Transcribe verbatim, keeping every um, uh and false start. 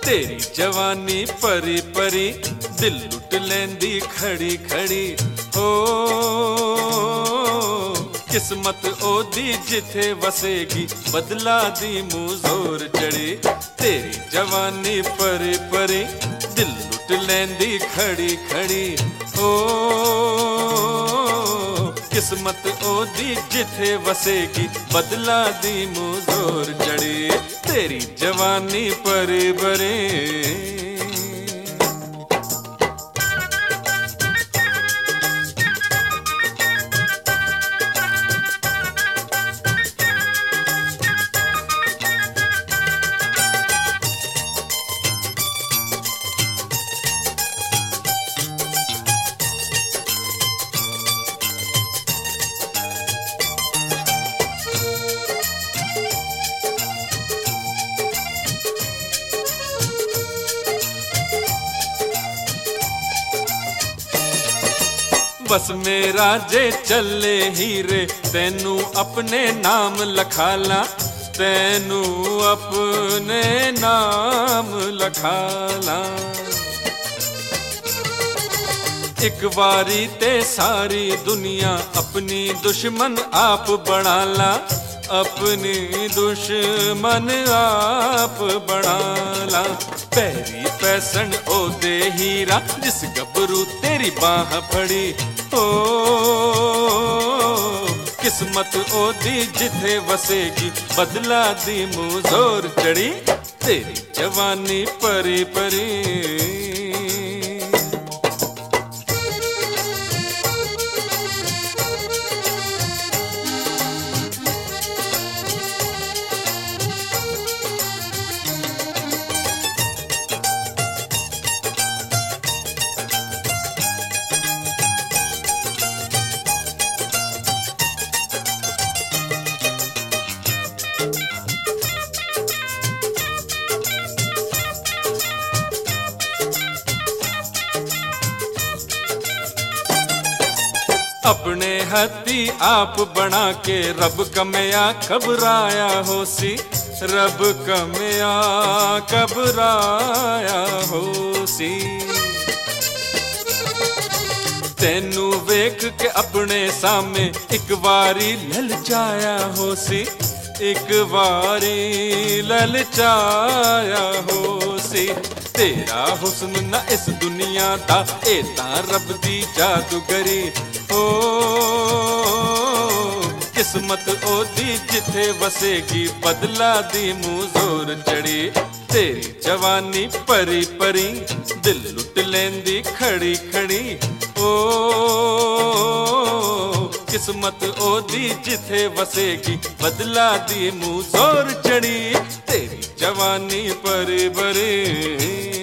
तेरी जवानी परी परी दिल लुट लेंदी खड़ी खड़ी हो। किस्मत ओदी जिथे वसेगी बदला दी मुँह जोर चढ़ी। तेरी जवानी परी परी दिल लुट लेंदी खड़ी खड़ी हो। किस्मत ओदी जिथे वसेगी बदला दी मुँह जोर चढ़ी। तेरी जवानी परी परी। बस मेरा जे चले हीरे तेनू अपने नाम लखाला। तेनू अपने नाम लखाला। एक बारी ते सारी दुनिया अपनी दुश्मन आप बनाला। अपनी दुश्मन आप बनाला। पैरी पैसन ओ दे हीरा जिस गबरू तेरी बाह फड़ी हो। किस्मत ओदी जिथे वसेगी बदला दी मुँह जोर चढ़ी। तेरी जवानी परी परी। अपने हथी आप बना के रब कमया घबराया होसी। रब कमया घबराया होसी। तेनू वेख के अपने सामने एक बारी ललचाया होसी। एक बारी ललचाया होसी। तेरा हुस्न ना इस दुनिया दा ए तां रब दी जादूगरी हो। किस्मत ओदी जिथे वसेगी बदला दी मुँह जोर चढ़ी। तेरी जवानी परी परी दिल लुट लेंदी खड़ी खड़ी ओ। किस्मत ओदी जिथे वसेगी बदला दी मुँह जोर चढ़ी। तेरी जवानी परी परी।